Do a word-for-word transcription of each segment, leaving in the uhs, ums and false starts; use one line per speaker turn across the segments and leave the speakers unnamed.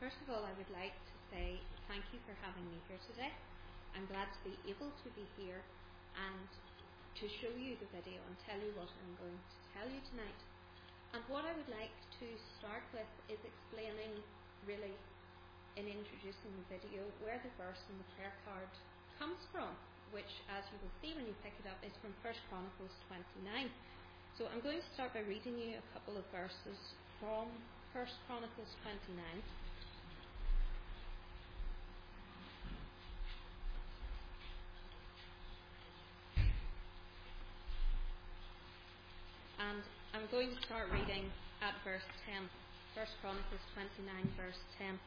First of all, I would like to say thank you for having me here today. I'm glad to be able to be here and to show you the video and tell you what I'm going to tell you tonight. And what I would like to start with is explaining, really, in introducing the video, where the verse in the prayer card comes from, which, as you will see when you pick it up, is from First Chronicles twenty-nine. So I'm going to start by reading you a couple of verses from First Chronicles twenty-nine. And I'm going to start reading at verse ten. First Chronicles twenty-nine, verse ten.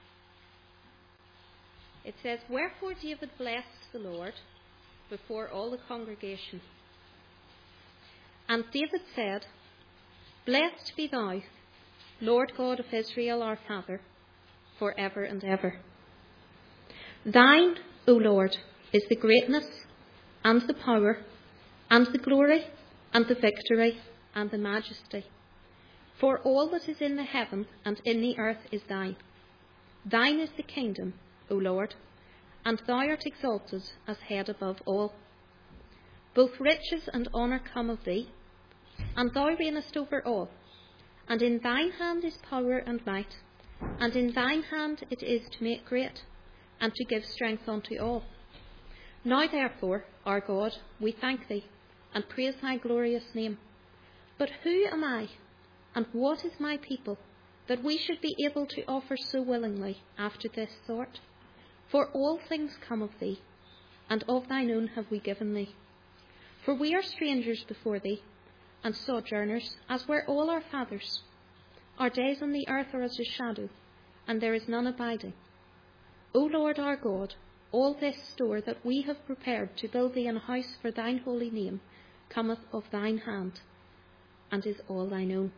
It says, "Wherefore David blessed the Lord before all the congregation. And David said, Blessed be thou, Lord God of Israel our Father, for ever and ever. Thine, O Lord, is the greatness, and the power, and the glory, and the victory, and the majesty. For all that is in the heaven and in the earth is thine. Thine is the kingdom, O Lord, and thou art exalted as head above all. Both riches and honour come of thee, and thou reignest over all. And in thine hand is power and might, and in thine hand it is to make great, and to give strength unto all. Now therefore, our God, we thank thee, and praise thy glorious name. But who am I, and what is my people, that we should be able to offer so willingly after this sort? For all things come of thee, and of thine own have we given thee. For we are strangers before thee, and sojourners, as were all our fathers. Our days on the earth are as a shadow, and there is none abiding. O Lord our God, all this store that we have prepared to build thee an house for thine holy name cometh of thine hand, and is all thine own."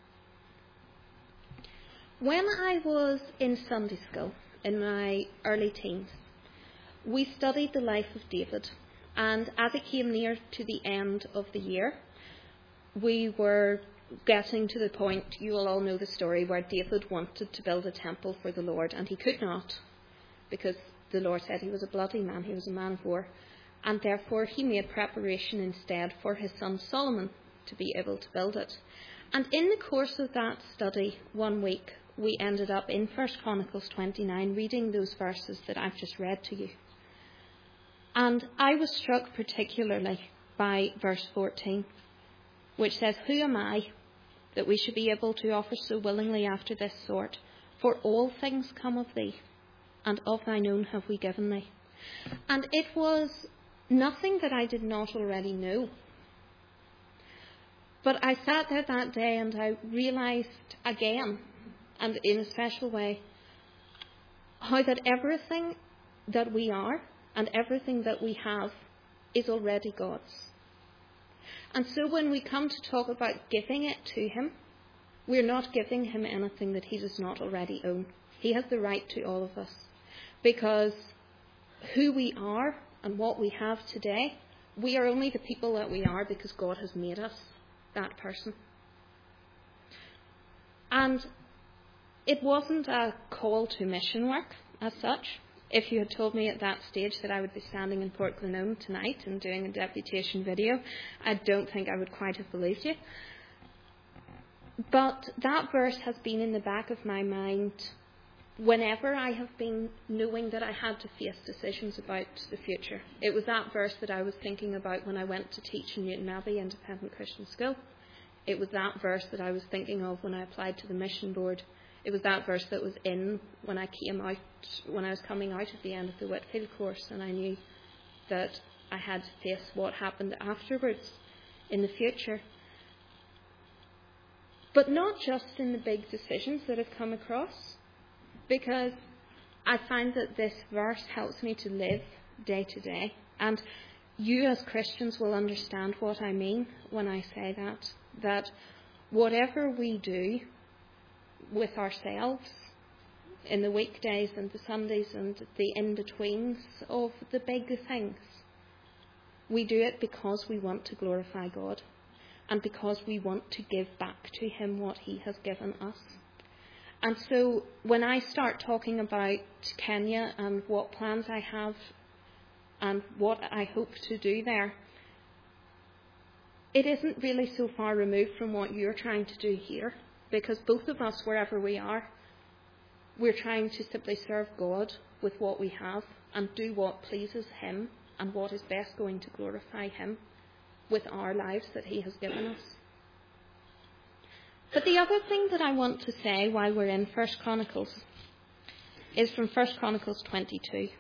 When I was in Sunday school, in my early teens, we studied the life of David, and as it came near to the end of the year, we were getting to the point, you will all know the story, where David wanted to build a temple for the Lord, and he could not, because the Lord said he was a bloody man, he was a man of war, and therefore he made preparation instead for his son Solomon to be able to build it. And in the course of that study, one week, we ended up in First Chronicles twenty-nine, reading those verses that I've just read to you. And I was struck particularly by verse fourteen, which says, "Who am I, that we should be able to offer so willingly after this sort? For all things come of thee, and of thine own have we given thee." And it was nothing that I did not already know. But I sat there that day and I realised again, and in a special way, how that everything that we are and everything that we have is already God's. And so when we come to talk about giving it to him, we're not giving him anything that he does not already own. He has the right to all of us. Because who we are and what we have today, we are only the people that we are because God has made us that person. And it wasn't a call to mission work as such. If you had told me at that stage that I would be standing in Port Glenone tonight and doing a deputation video, I don't think I would quite have believed you. But that verse has been in the back of my mind whenever I have been knowing that I had to face decisions about the future. It was that verse that I was thinking about when I went to teach in Newton Abbey Independent Christian School. It was that verse that I was thinking of when I applied to the mission board. It was that verse that was in when I came out, when I was coming out at the end of the Whitfield course, and I knew that I had to face what happened afterwards in the future. But not just in the big decisions that have come across, because I find that this verse helps me to live day to day. And you as Christians will understand what I mean when I say that, that whatever we do with ourselves in the weekdays and the Sundays and the in-betweens of the big things, we do it because we want to glorify God and because we want to give back to him what he has given us. And so when I start talking about Kenya and what plans I have and what I hope to do there, it isn't really so far removed from what you're trying to do here, because both of us, wherever we are, we're trying to simply serve God with what we have and do what pleases Him and what is best going to glorify Him with our lives that He has given us. But the other thing that I want to say while we're in First Chronicles is from First Chronicles twenty-two.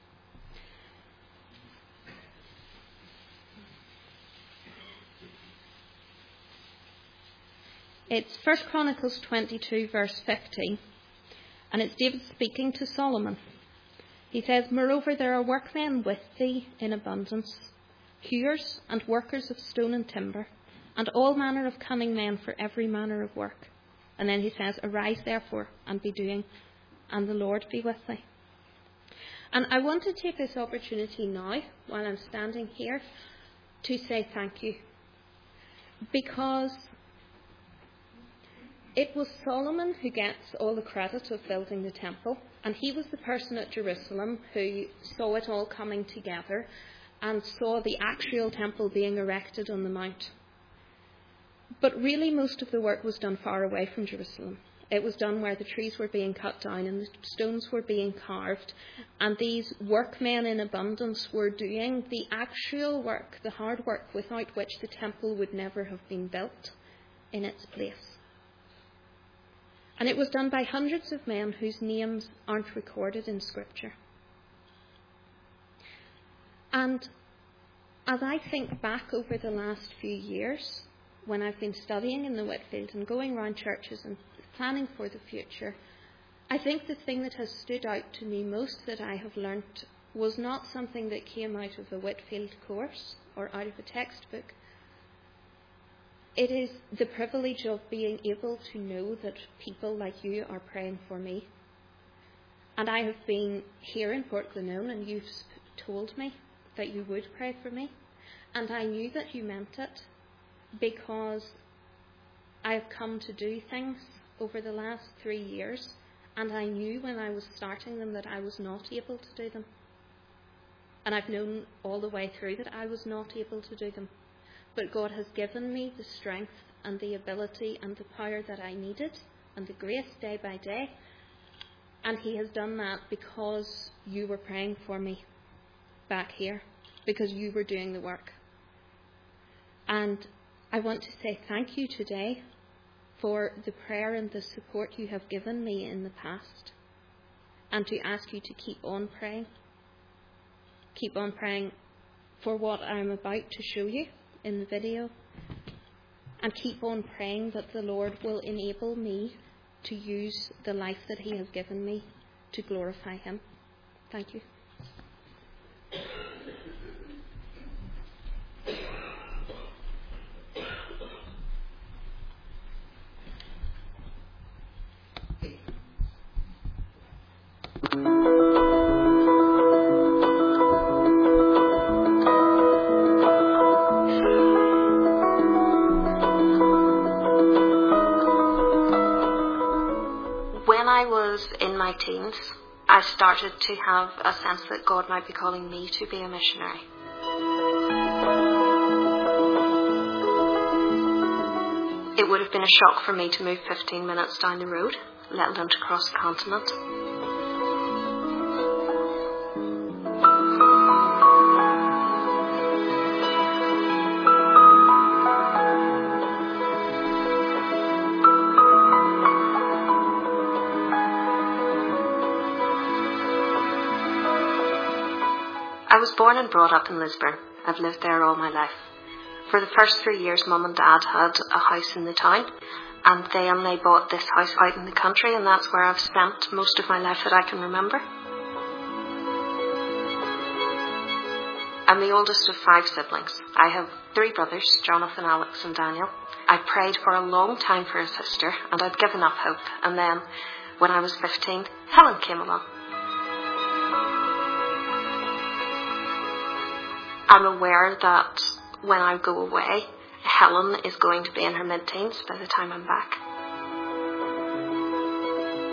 It's First Chronicles twenty-two, verse fifty, and it's David speaking to Solomon. He says, "Moreover, there are workmen with thee in abundance, hewers and workers of stone and timber, and all manner of cunning men for every manner of work." And then he says, "Arise therefore and be doing, and the Lord be with thee." And I want to take this opportunity now, while I'm standing here, to say thank you. Because it was Solomon who gets all the credit of building the temple, and he was the person at Jerusalem who saw it all coming together and saw the actual temple being erected on the mount. But really most of the work was done far away from Jerusalem. It was done where the trees were being cut down and the stones were being carved, and these workmen in abundance were doing the actual work, the hard work without which the temple would never have been built in its place. And it was done by hundreds of men whose names aren't recorded in Scripture. And as I think back over the last few years, when I've been studying in the Whitfield and going around churches and planning for the future, I think the thing that has stood out to me most that I have learnt was not something that came out of a Whitfield course or out of a textbook. It is the privilege of being able to know that people like you are praying for me. And I have been here in Port Glenone, and you've told me that you would pray for me. And I knew that you meant it, because I have come to do things over the last three years, and I knew when I was starting them that I was not able to do them. And I've known all the way through that I was not able to do them. But God has given me the strength and the ability and the power that I needed, and the grace day by day. And He has done that because you were praying for me back here, because you were doing the work. And I want to say thank you today for the prayer and the support you have given me in the past, and to ask you to keep on praying. Keep on praying for what I'm about to show you in the video, and keep on praying that the Lord will enable me to use the life that He has given me to glorify Him. Thank you. When I was in my teens, I started to have a sense that God might be calling me to be a missionary. It would have been a shock for me to move fifteen minutes down the road, let alone to cross the continent. I was born and brought up in Lisburn. I've lived there all my life. For the first three years, Mum and Dad had a house in the town, and then they bought this house out in the country, and that's where I've spent most of my life that I can remember. I'm the oldest of five siblings. I have three brothers, Jonathan, Alex and Daniel. I prayed for a long time for a sister, and I'd given up hope, and then, when I was fifteen, Helen came along. I'm aware that when I go away, Helen is going to be in her mid-teens by the time I'm back.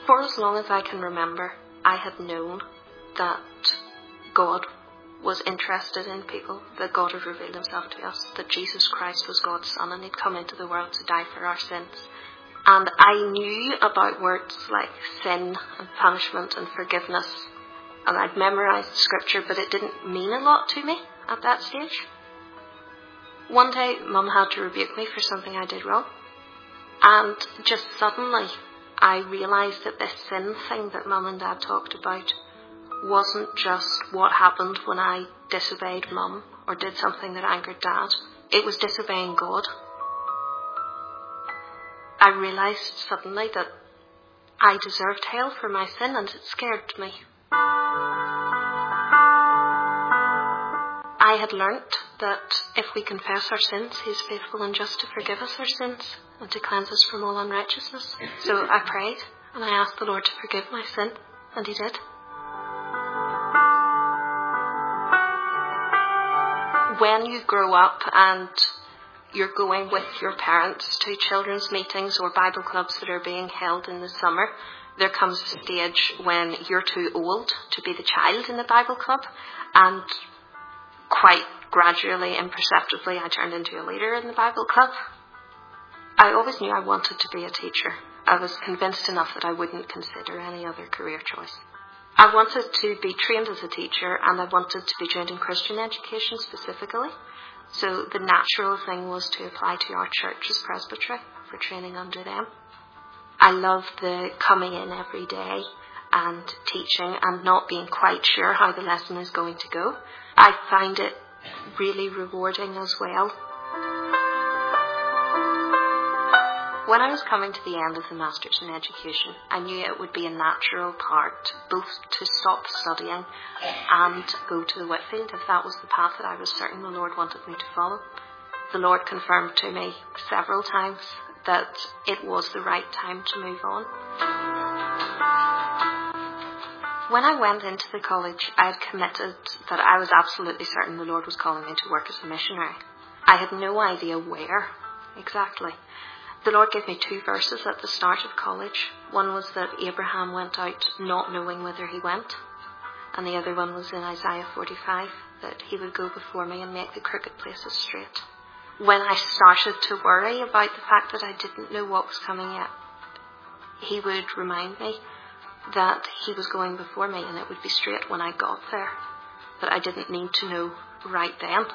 For as long as I can remember, I had known that God was interested in people, that God had revealed himself to us, that Jesus Christ was God's Son and he'd come into the world to die for our sins. And I knew about words like sin and punishment and forgiveness, and I'd memorised scripture, but it didn't mean a lot to me at that stage. One day, Mum had to rebuke me for something I did wrong, and just suddenly I realised that this sin thing that Mum and Dad talked about wasn't just what happened when I disobeyed Mum or did something that angered Dad. It was disobeying God. I realised suddenly that I deserved hell for my sin, and it scared me. I had learnt that if we confess our sins, he is faithful and just to forgive us our sins and to cleanse us from all unrighteousness. So I prayed and I asked the Lord to forgive my sin, and he did. When you grow up and you're going with your parents to children's meetings or Bible clubs that are being held in the summer, there comes a stage when you're too old to be the child in the Bible club, and quite gradually, imperceptibly, I turned into a leader in the Bible club. I always knew I wanted to be a teacher. I was convinced enough that I wouldn't consider any other career choice. I wanted to be trained as a teacher, and I wanted to be trained in Christian education specifically. So the natural thing was to apply to our church's presbytery for training under them. I love the coming in every day and teaching and not being quite sure how the lesson is going to go. I find it really rewarding as well. When I was coming to the end of the Masters in Education, I knew it would be a natural part both to stop studying and go to the Whitfield if that was the path that I was certain the Lord wanted me to follow. The Lord confirmed to me several times that it was the right time to move on. When I went into the college, I had committed that I was absolutely certain the Lord was calling me to work as a missionary. I had no idea where exactly. The Lord gave me two verses at the start of college. One was that Abraham went out not knowing whither he went, and the other one was in Isaiah forty-five, that he would go before me and make the crooked places straight. When I started to worry about the fact that I didn't know what was coming yet, he would remind me that he was going before me and it would be straight when I got there, that I didn't need to know right then.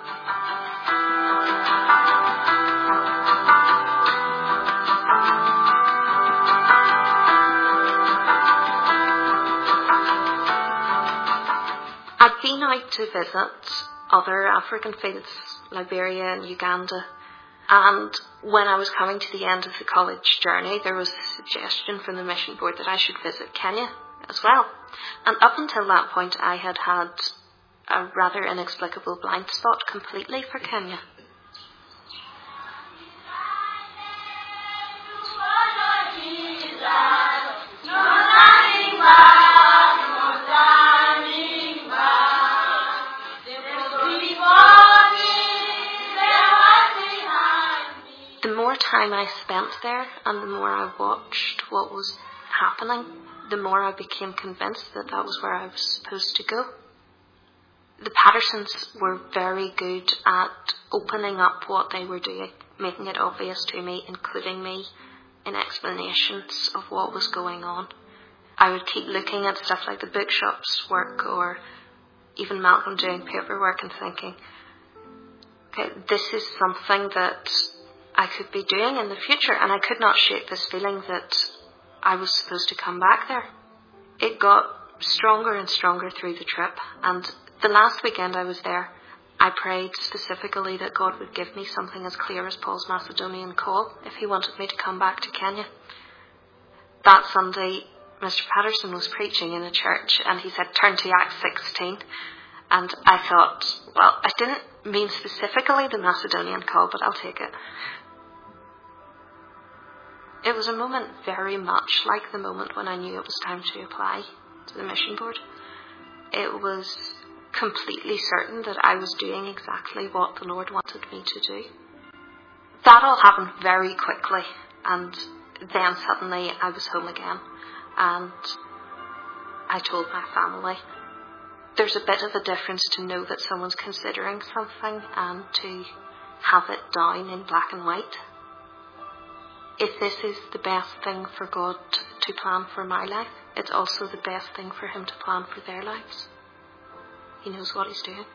I'd been out to visit other African fields, Liberia and Uganda, and when I was coming to the end of the college journey, there was a suggestion from the mission board that I should visit Kenya as well. And up until that point, I had had a rather inexplicable blind spot completely for Kenya. The more time I spent there and the more I watched what was happening, the more I became convinced that that was where I was supposed to go. The Pattersons were very good at opening up what they were doing, making it obvious to me, including me in explanations of what was going on. I would keep looking at stuff like the bookshop's work or even Malcolm doing paperwork and thinking, okay, this is something that I could be doing in the future, and I could not shake this feeling that I was supposed to come back there. It got stronger and stronger through the trip, and the last weekend I was there, I prayed specifically that God would give me something as clear as Paul's Macedonian call if he wanted me to come back to Kenya. That Sunday, Mister Patterson was preaching in a church, and he said, turn to Acts sixteen. And I thought, well, I didn't mean specifically the Macedonian call, but I'll take it. It was a moment very much like the moment when I knew it was time to apply to the mission board. It was completely certain that I was doing exactly what the Lord wanted me to do. That all happened very quickly, and then suddenly I was home again. and I told my family. There's a bit of a difference to know that someone's considering something and to have it down in black and white. If this is the best thing for God to plan for my life, it's also the best thing for him to plan for their lives. He knows what he's doing.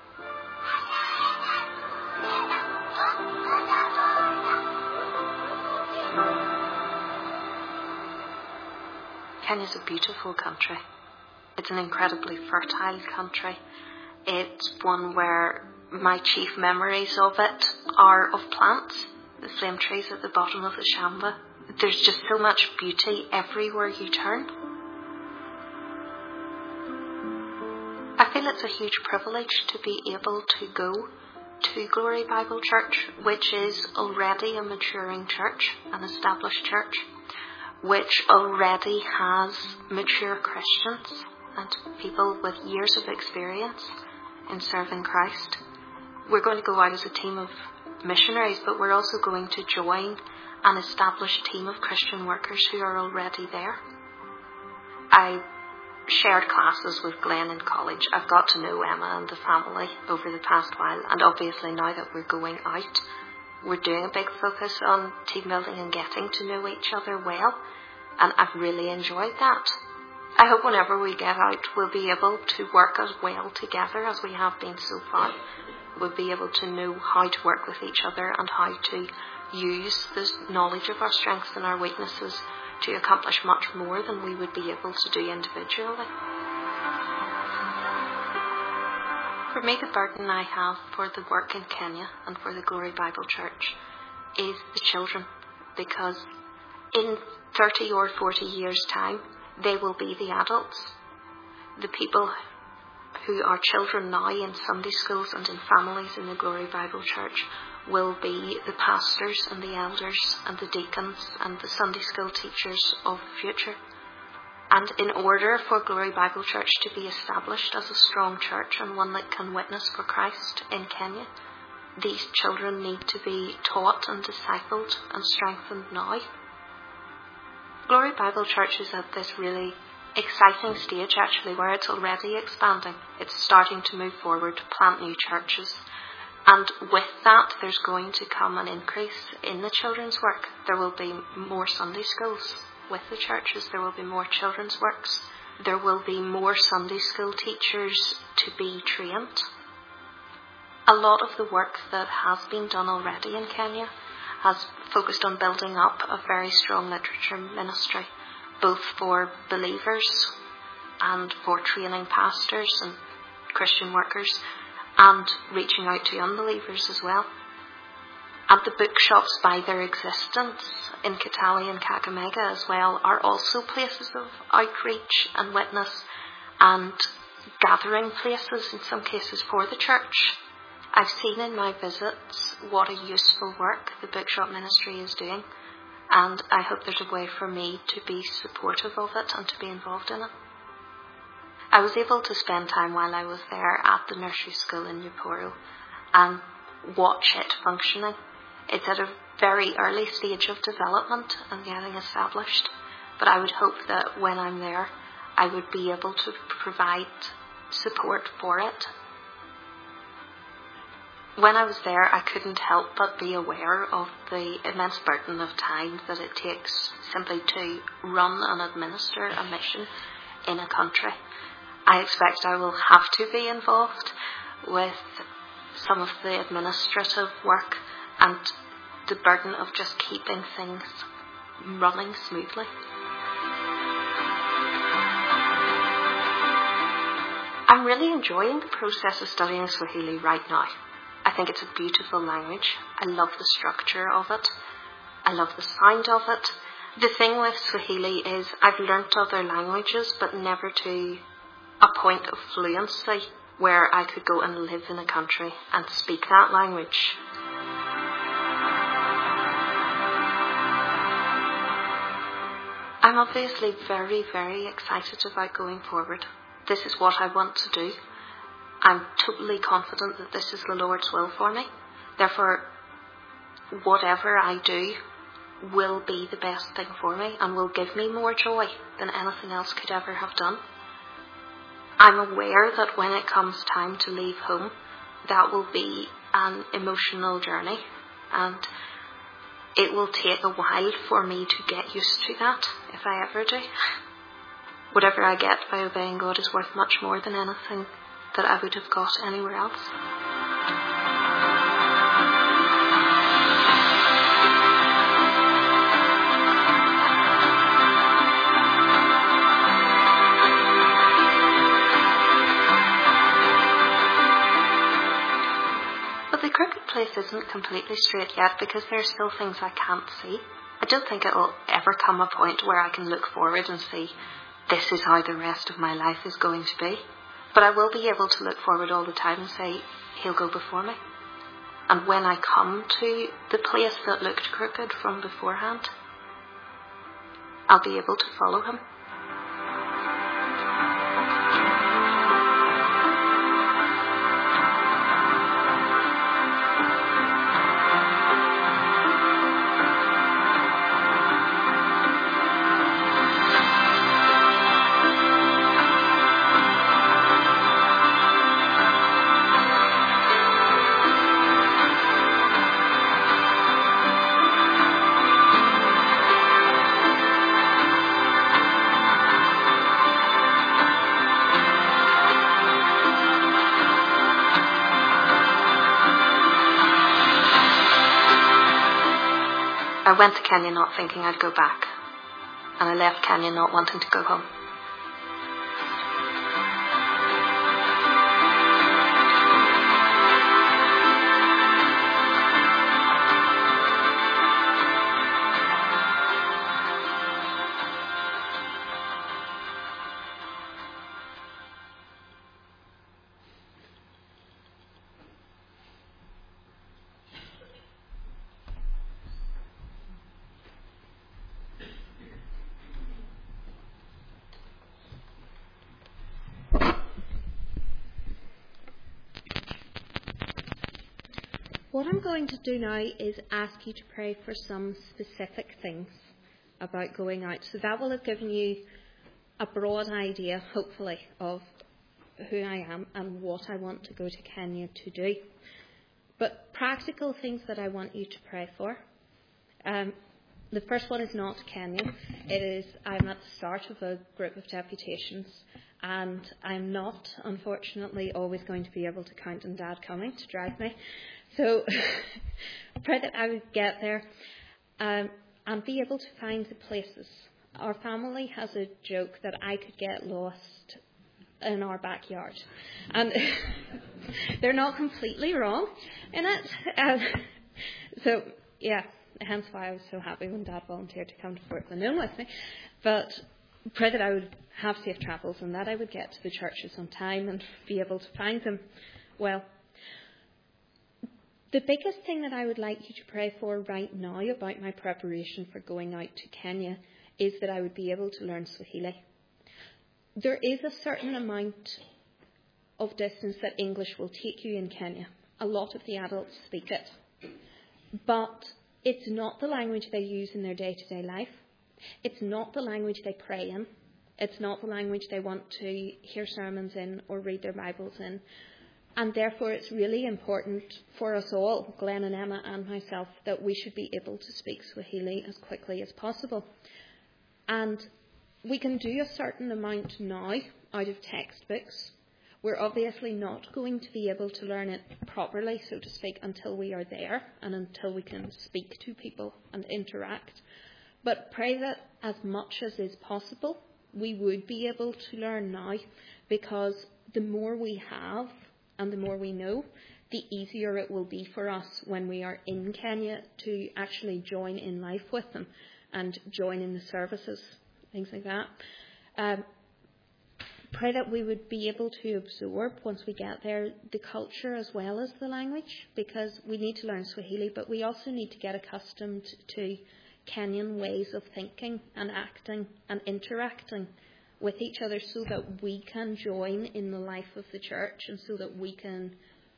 Kenya's a beautiful country. It's an incredibly fertile country. It's one where my chief memories of it are of plants, the flame trees at the bottom of the Shamba. There's just so much beauty everywhere you turn. I feel it's a huge privilege to be able to go to Glory Bible Church, which is already a maturing church, an established church, which already has mature Christians and people with years of experience in serving Christ. We're going to go out as a team of missionaries, but we're also going to join an established team of Christian workers who are already there. I shared classes with Glenn in college. I've got to know Emma and the family over the past while, and obviously now that we're going out, we're doing a big focus on team building and getting to know each other well, and I've really enjoyed that. I hope whenever we get out, we'll be able to work as well together as we have been so far. We'll be able to know how to work with each other and how to use the knowledge of our strengths and our weaknesses to accomplish much more than we would be able to do individually. For me, the burden I have for the work in Kenya and for the Glory Bible Church is the children, because in thirty or forty years' time, they will be the adults. The people who are children now in Sunday schools and in families in the Glory Bible Church will be the pastors and the elders and the deacons and the Sunday school teachers of the future. And in order for Glory Bible Church to be established as a strong church and one that can witness for Christ in Kenya, these children need to be taught and discipled and strengthened now. Glory Bible Church is at this really exciting stage actually where it's already expanding. It's starting to move forward to plant new churches. And with that, there's going to come an increase in the children's work. There will be more Sunday schools with the churches. There will be more children's works. There will be more Sunday school teachers to be trained. A lot of the work that has been done already in Kenya has focused on building up a very strong literature ministry, both for believers and for training pastors and Christian workers, and reaching out to unbelievers as well. And the bookshops by their existence in Kitale and Kakamega as well are also places of outreach and witness and gathering places in some cases for the church. I've seen in my visits what a useful work the bookshop ministry is doing, and I hope there's a way for me to be supportive of it and to be involved in it. I was able to spend time while I was there at the nursery school in Nuporo and watch it functioning. It's at a very early stage of development and getting established, but I would hope that when I'm there, I would be able to provide support for it. When I was there, I couldn't help but be aware of the immense burden of time that it takes simply to run and administer a mission in a country. I expect I will have to be involved with some of the administrative work and the burden of just keeping things running smoothly. I'm really enjoying the process of studying Swahili right now. I think it's a beautiful language. I love the structure of it. I love the sound of it. The thing with Swahili is I've learnt other languages, but never to a point of fluency where I could go and live in a country and speak that language. I'm obviously very, very excited about going forward. This is what I want to do. I'm totally confident that this is the Lord's will for me. Therefore, whatever I do will be the best thing for me and will give me more joy than anything else could ever have done. I'm aware that when it comes time to leave home, that will be an emotional journey, and it will take a while for me to get used to that, if I ever do. Whatever I get by obeying God is worth much more than anything that I would have got anywhere else. But the crooked place isn't completely straight yet, because there are still things I can't see. I don't think it'll ever come a point where I can look forward and see, this is how the rest of my life is going to be. But I will be able to look forward all the time and say, he'll go before me. And when I come to the place that looked crooked from beforehand, I'll be able to follow him. I went to Kenya not thinking I'd go back, and I left Kenya not wanting to go home.
What I'm going to do now is ask you to pray for some specific things about going out. So that will have given you a broad idea, hopefully, of who I am and what I want to go to Kenya to do. But practical things that I want you to pray for. Um, the first one is not Kenya. It is, I'm at the start of a group of deputations, and I'm not, unfortunately, always going to be able to count on Dad coming to drive me. So pray that I would get there um, and be able to find the places. Our family has a joke that I could get lost in our backyard. And they're not completely wrong in it. Um, so, yeah, hence why I was so happy when Dad volunteered to come to Fort Glenilm with me. But pray that I would have safe travels and that I would get to the churches on time and be able to find them well. The biggest thing that I would like you to pray for right now about my preparation for going out to Kenya is that I would be able to learn Swahili. There is a certain amount of distance that English will take you in Kenya. A lot of the adults speak it. But it's not the language they use in their day-to-day life. It's not the language they pray in. It's not the language they want to hear sermons in or read their Bibles in. And therefore it's really important for us all, Glenn and Emma and myself, that we should be able to speak Swahili as quickly as possible. And we can do a certain amount now out of textbooks. We're obviously not going to be able to learn it properly, so to speak, until we are there and until we can speak to people and interact. But pray that as much as is possible, we would be able to learn now, because the more we have, and the more we know, the easier it will be for us when we are in Kenya to actually join in life with them and join in the services, things like that. Um, pray that we would be able to absorb, once we get there, the culture as well as the language, because we need to learn Swahili, but we also need to get accustomed to Kenyan ways of thinking and acting and interacting with each other, so that we can join in the life of the church and so that we can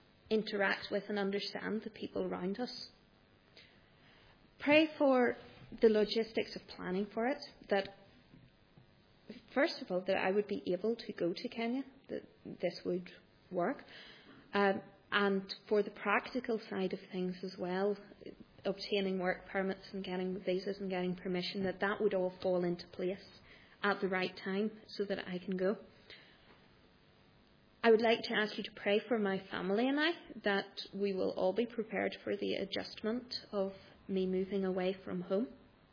interact with and understand the people around us. Pray for the logistics of planning for it, that first of all, that I would be able to go to Kenya, that this would work. Um, and for the practical side of things as well, obtaining work permits and getting visas and getting permission, that that would all fall into place at the right time so that I can go. I would like to ask you to pray for my family and I, that we will all be prepared for the adjustment of me moving away from home.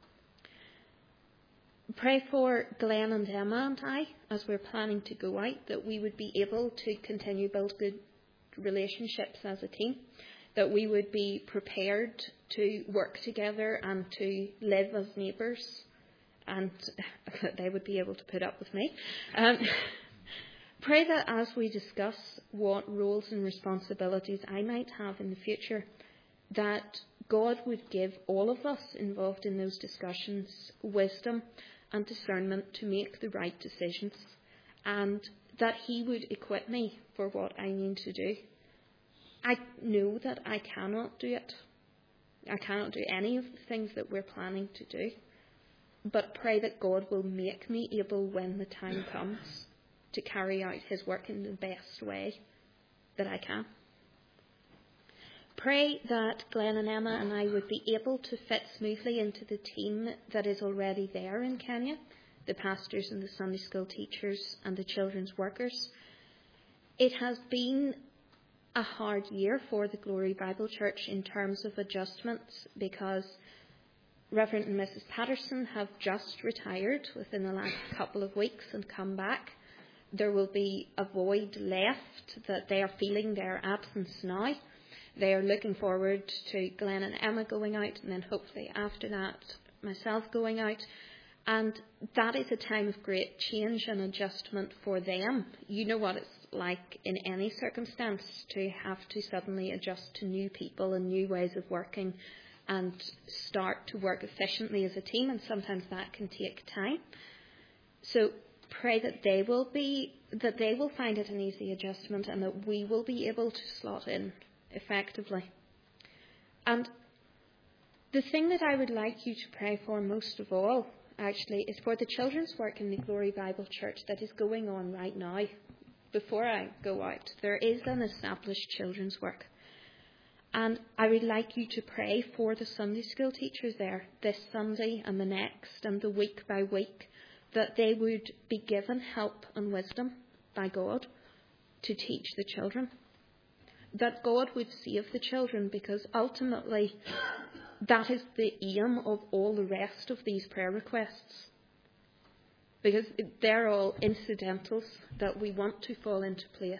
Pray for Glenn and Emma and I, as we're planning to go out, that we would be able to continue build good relationships as a team, that we would be prepared to work together and to live as neighbours, and that they would be able to put up with me. Um, pray that as we discuss what roles and responsibilities I might have in the future, that God would give all of us involved in those discussions wisdom and discernment to make the right decisions, and that he would equip me for what I need to do. I know that I cannot do it. I cannot do any of the things that we're planning to do, but pray that God will make me able when the time comes to carry out his work in the best way that I can. Pray that Glenn and Emma and I would be able to fit smoothly into the team that is already there in Kenya, the pastors and the Sunday school teachers and the children's workers. It has been a hard year for the Glory Bible Church in terms of adjustments, because Reverend and Missus Patterson have just retired within the last couple of weeks and come back. There will be a void left, that they are feeling their absence now. They are looking forward to Glenn and Emma going out, and then hopefully after that myself going out. And that is a time of great change and adjustment for them. You know what it's like in any circumstance to have to suddenly adjust to new people and new ways of working and start to work efficiently as a team, and sometimes that can take time. So pray that they will be that they will find it an easy adjustment, and that we will be able to slot in effectively. And the thing that I would like you to pray for most of all, actually, is for the children's work in the Glory Bible Church that is going on right now. Before I go out, there is an established children's work. And I would like you to pray for the Sunday school teachers there this Sunday and the next and the week by week, that they would be given help and wisdom by God to teach the children. That God would save the children, because ultimately that is the aim of all the rest of these prayer requests. Because they're all incidentals that we want to fall into place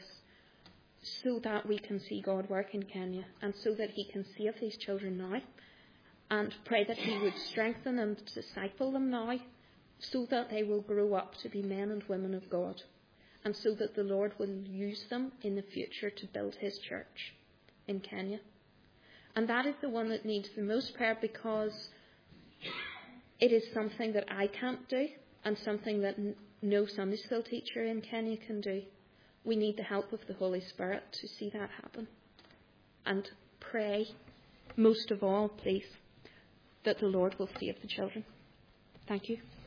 so that we can see God work in Kenya, and so that he can save these children now, and pray that he would strengthen and disciple them now so that they will grow up to be men and women of God, and so that the Lord will use them in the future to build his church in Kenya. And that is the one that needs the most prayer, because it is something that I can't do, and something that no Sunday school teacher in Kenya can do. We need the help of the Holy Spirit to see that happen. And pray, most of all, please, that the Lord will save the children. Thank you.